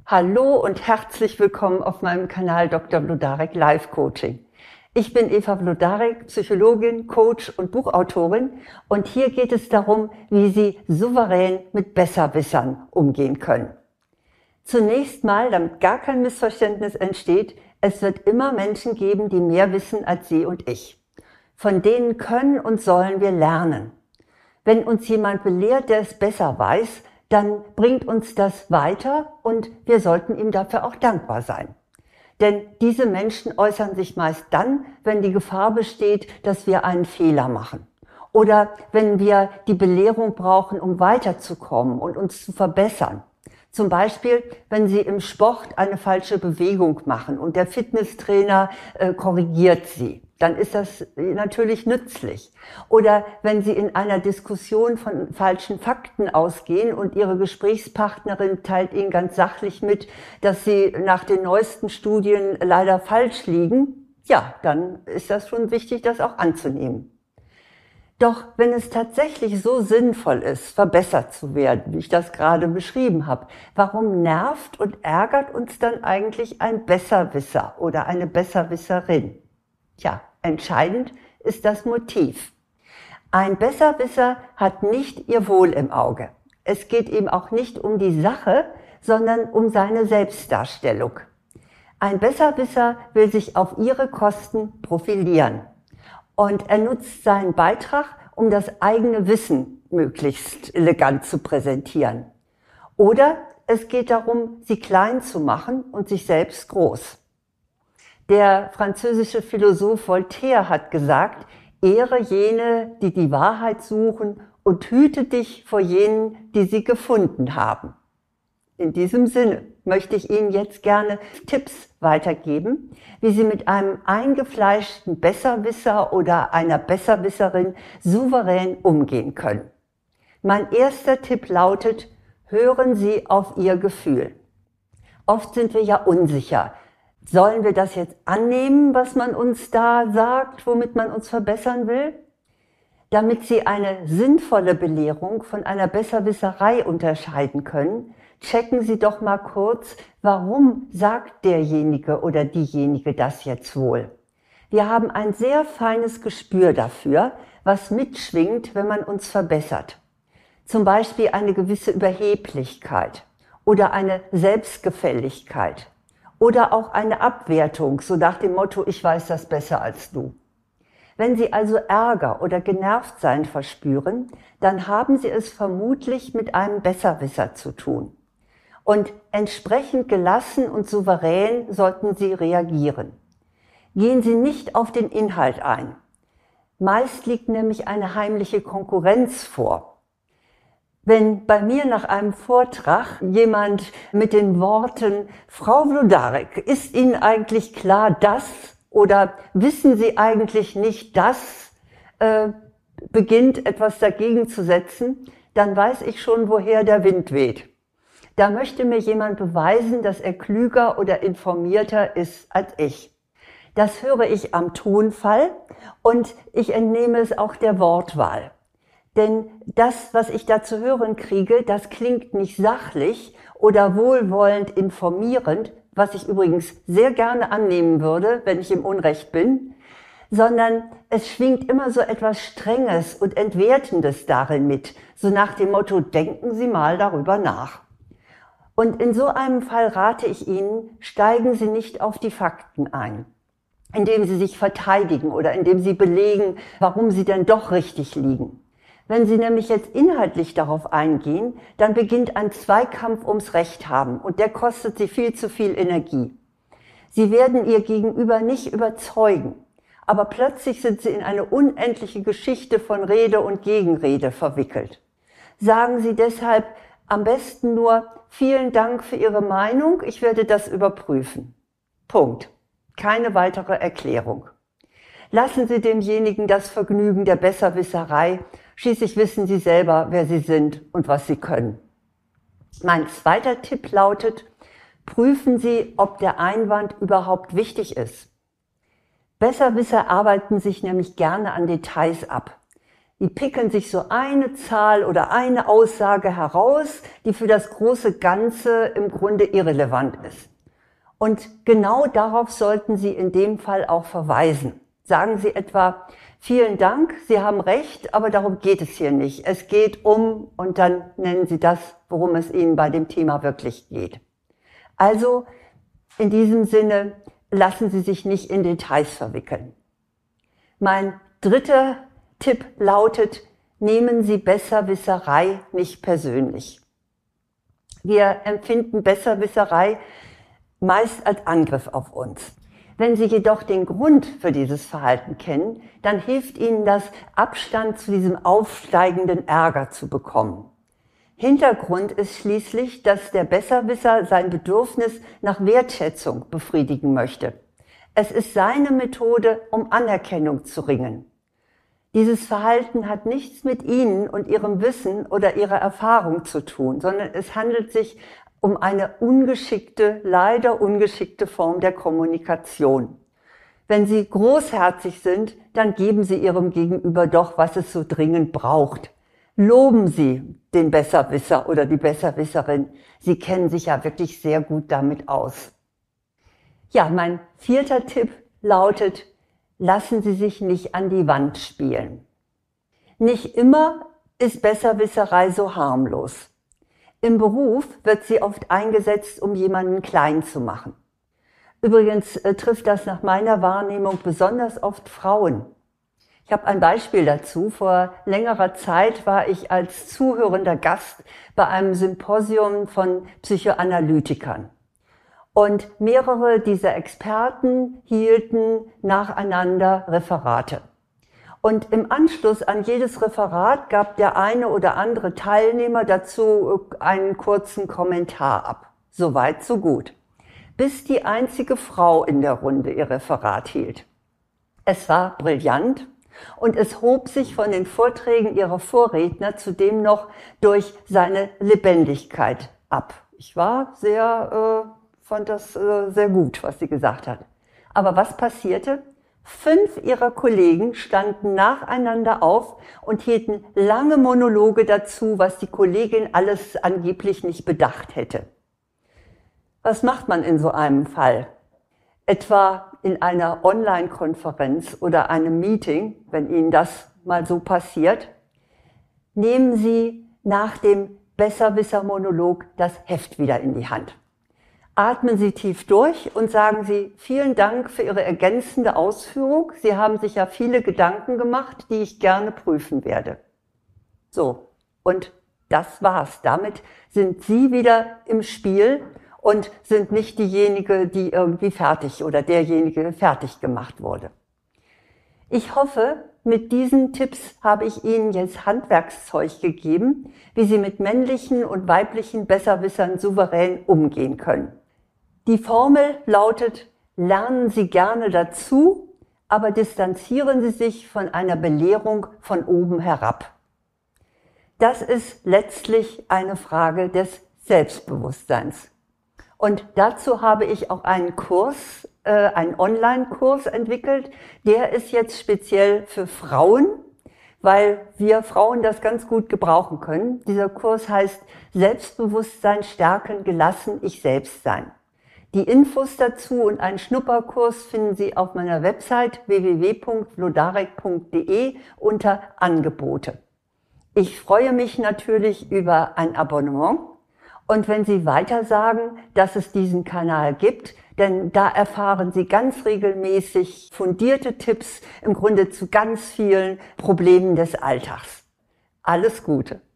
Hallo und herzlich willkommen auf meinem Kanal Dr. Wlodarek Life Coaching. Ich bin Eva Wlodarek, Psychologin, Coach und Buchautorin und hier geht es darum, wie Sie souverän mit Besserwissern umgehen können. Zunächst mal, damit gar kein Missverständnis entsteht, es wird immer Menschen geben, die mehr wissen als Sie und ich. Von denen können und sollen wir lernen. Wenn uns jemand belehrt, der es besser weiß, dann bringt uns das weiter und wir sollten ihm dafür auch dankbar sein. Denn diese Menschen äußern sich meist dann, wenn die Gefahr besteht, dass wir einen Fehler machen. Oder wenn wir die Belehrung brauchen, um weiterzukommen und uns zu verbessern. Zum Beispiel, wenn Sie im Sport eine falsche Bewegung machen und der Fitnesstrainer korrigiert Sie. Dann ist das natürlich nützlich. Oder wenn Sie in einer Diskussion von falschen Fakten ausgehen und Ihre Gesprächspartnerin teilt Ihnen ganz sachlich mit, dass Sie nach den neuesten Studien leider falsch liegen, ja, dann ist das schon wichtig, das auch anzunehmen. Doch wenn es tatsächlich so sinnvoll ist, verbessert zu werden, wie ich das gerade beschrieben habe, warum nervt und ärgert uns dann eigentlich ein Besserwisser oder eine Besserwisserin? Tja, entscheidend ist das Motiv. Ein Besserwisser hat nicht ihr Wohl im Auge. Es geht ihm auch nicht um die Sache, sondern um seine Selbstdarstellung. Ein Besserwisser will sich auf ihre Kosten profilieren. Und er nutzt seinen Beitrag, um das eigene Wissen möglichst elegant zu präsentieren. Oder es geht darum, sie klein zu machen und sich selbst groß. Der französische Philosoph Voltaire hat gesagt, ehre jene, die die Wahrheit suchen und hüte dich vor jenen, die sie gefunden haben. In diesem Sinne möchte ich Ihnen jetzt gerne Tipps weitergeben, wie Sie mit einem eingefleischten Besserwisser oder einer Besserwisserin souverän umgehen können. Mein erster Tipp lautet, hören Sie auf Ihr Gefühl. Oft sind wir ja unsicher. Sollen wir das jetzt annehmen, was man uns da sagt, womit man uns verbessern will? Damit Sie eine sinnvolle Belehrung von einer Besserwisserei unterscheiden können, checken Sie doch mal kurz, warum sagt derjenige oder diejenige das jetzt wohl? Wir haben ein sehr feines Gespür dafür, was mitschwingt, wenn man uns verbessert. Zum Beispiel eine gewisse Überheblichkeit oder eine Selbstgefälligkeit oder auch eine Abwertung, so nach dem Motto, ich weiß das besser als du. Wenn Sie also Ärger oder Genervtsein verspüren, dann haben Sie es vermutlich mit einem Besserwisser zu tun. Und entsprechend gelassen und souverän sollten Sie reagieren. Gehen Sie nicht auf den Inhalt ein. Meist liegt nämlich eine heimliche Konkurrenz vor. Wenn bei mir nach einem Vortrag jemand mit den Worten Frau Wlodarek, ist Ihnen eigentlich klar das oder wissen Sie eigentlich nicht das, beginnt etwas dagegen zu setzen, dann weiß ich schon, woher der Wind weht. Da möchte mir jemand beweisen, dass er klüger oder informierter ist als ich. Das höre ich am Tonfall und ich entnehme es auch der Wortwahl. Denn das, was ich da zu hören kriege, das klingt nicht sachlich oder wohlwollend informierend, was ich übrigens sehr gerne annehmen würde, wenn ich im Unrecht bin, sondern es schwingt immer so etwas Strenges und Entwertendes darin mit, so nach dem Motto, denken Sie mal darüber nach. Und in so einem Fall rate ich Ihnen, steigen Sie nicht auf die Fakten ein, indem Sie sich verteidigen oder indem Sie belegen, warum Sie denn doch richtig liegen. Wenn Sie nämlich jetzt inhaltlich darauf eingehen, dann beginnt ein Zweikampf ums Recht haben und der kostet Sie viel zu viel Energie. Sie werden Ihr Gegenüber nicht überzeugen, aber plötzlich sind Sie in eine unendliche Geschichte von Rede und Gegenrede verwickelt. Sagen Sie deshalb am besten nur, vielen Dank für Ihre Meinung, ich werde das überprüfen. Punkt. Keine weitere Erklärung. Lassen Sie demjenigen das Vergnügen der Besserwisserei, schließlich wissen Sie selber, wer Sie sind und was Sie können. Mein zweiter Tipp lautet, prüfen Sie, ob der Einwand überhaupt wichtig ist. Besserwisser arbeiten sich nämlich gerne an Details ab. Die picken sich so eine Zahl oder eine Aussage heraus, die für das große Ganze im Grunde irrelevant ist. Und genau darauf sollten Sie in dem Fall auch verweisen. Sagen Sie etwa, vielen Dank, Sie haben recht, aber darum geht es hier nicht. Es geht um, und dann nennen Sie das, worum es Ihnen bei dem Thema wirklich geht. Also in diesem Sinne, lassen Sie sich nicht in Details verwickeln. Mein dritter Tipp lautet, nehmen Sie Besserwisserei nicht persönlich. Wir empfinden Besserwisserei meist als Angriff auf uns. Wenn Sie jedoch den Grund für dieses Verhalten kennen, dann hilft Ihnen das, Abstand zu diesem aufsteigenden Ärger zu bekommen. Hintergrund ist schließlich, dass der Besserwisser sein Bedürfnis nach Wertschätzung befriedigen möchte. Es ist seine Methode, um Anerkennung zu ringen. Dieses Verhalten hat nichts mit Ihnen und Ihrem Wissen oder Ihrer Erfahrung zu tun, sondern es handelt sich um eine ungeschickte, leider ungeschickte Form der Kommunikation. Wenn Sie großherzig sind, dann geben Sie Ihrem Gegenüber doch, was es so dringend braucht. Loben Sie den Besserwisser oder die Besserwisserin. Sie kennen sich ja wirklich sehr gut damit aus. Ja, mein vierter Tipp lautet, lassen Sie sich nicht an die Wand spielen. Nicht immer ist Besserwisserei so harmlos. Im Beruf wird sie oft eingesetzt, um jemanden klein zu machen. Übrigens trifft das nach meiner Wahrnehmung besonders oft Frauen. Ich habe ein Beispiel dazu. Vor längerer Zeit war ich als zuhörender Gast bei einem Symposium von Psychoanalytikern. Und mehrere dieser Experten hielten nacheinander Referate. Und im Anschluss an jedes Referat gab der eine oder andere Teilnehmer dazu einen kurzen Kommentar ab. Soweit, so gut. Bis die einzige Frau in der Runde ihr Referat hielt. Es war brillant und es hob sich von den Vorträgen ihrer Vorredner zudem noch durch seine Lebendigkeit ab. Ich war fand das sehr gut, was sie gesagt hat. Aber was passierte? 5 ihrer Kollegen standen nacheinander auf und hielten lange Monologe dazu, was die Kollegin alles angeblich nicht bedacht hätte. Was macht man in so einem Fall? Etwa in einer Online-Konferenz oder einem Meeting, wenn Ihnen das mal so passiert, nehmen Sie nach dem Besserwisser-Monolog das Heft wieder in die Hand. Atmen Sie tief durch und sagen Sie, vielen Dank für Ihre ergänzende Ausführung. Sie haben sich ja viele Gedanken gemacht, die ich gerne prüfen werde. So, und das war's. Damit sind Sie wieder im Spiel und sind nicht diejenige, die irgendwie fertig oder derjenige fertig gemacht wurde. Ich hoffe, mit diesen Tipps habe ich Ihnen jetzt Handwerkszeug gegeben, wie Sie mit männlichen und weiblichen Besserwissern souverän umgehen können. Die Formel lautet, lernen Sie gerne dazu, aber distanzieren Sie sich von einer Belehrung von oben herab. Das ist letztlich eine Frage des Selbstbewusstseins. Und dazu habe ich auch einen Kurs, einen Online-Kurs entwickelt. Der ist jetzt speziell für Frauen, weil wir Frauen das ganz gut gebrauchen können. Dieser Kurs heißt Selbstbewusstsein stärken, gelassen, ich selbst sein. Die Infos dazu und einen Schnupperkurs finden Sie auf meiner Website www.vlodarek.de unter Angebote. Ich freue mich natürlich über ein Abonnement und wenn Sie weiter sagen, dass es diesen Kanal gibt, denn da erfahren Sie ganz regelmäßig fundierte Tipps im Grunde zu ganz vielen Problemen des Alltags. Alles Gute!